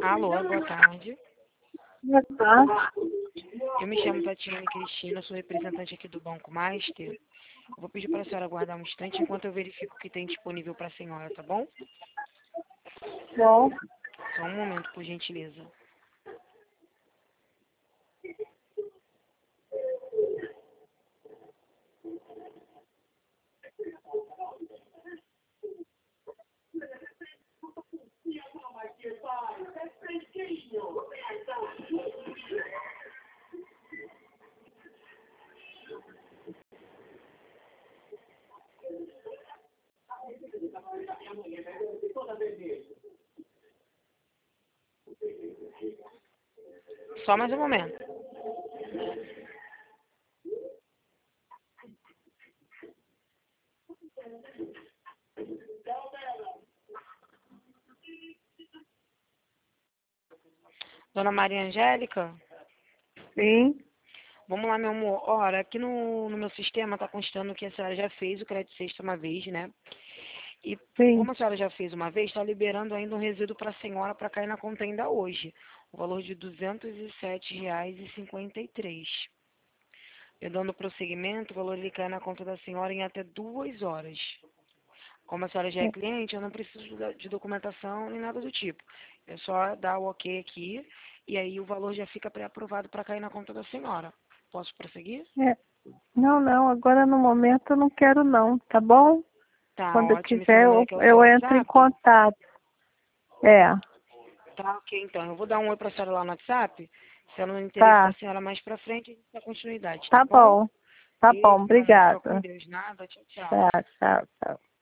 Alô, boa tarde. Boa tarde. Eu me chamo Tatiane Cristina, sou representante aqui do Banco Master. Eu vou pedir para a senhora aguardar um instante enquanto eu verifico o que tem disponível para a senhora, tá bom? Bom, Só um momento, por gentileza. Só mais um momento. Dona Maria Angélica? sim, Vamos lá, meu amor. Ora, aqui no meu sistema está constando que a senhora já fez o crédito sexta uma vez, né? E sim. como a senhora já fez uma vez, está liberando ainda um resíduo para a senhora para cair na conta ainda hoje. O valor de R$ 207,53. Eu dando prosseguimento, o valor ele cai na conta da senhora em até 2 horas. Como a senhora já é cliente, eu não preciso de documentação nem nada do tipo. É só dar o ok aqui e aí o valor já fica pré-aprovado para cair na conta da senhora. Posso prosseguir? É. Não, não, agora no momento eu não quero não, tá bom? Tá Quando eu ótimo. Esse quiser número eu, aqui é o seu eu entro em WhatsApp? contato. É, Tá ok, então. Eu vou dar um oi para a senhora lá no WhatsApp. Se ela não interesse da tá, senhora mais para frente, a gente dá continuidade, tá tá bom? bom. Tá bom, Beijo, meu amor. Fica com obrigada. Deus. Nada. Tchau, tchau. Tchau, tchau, tchau.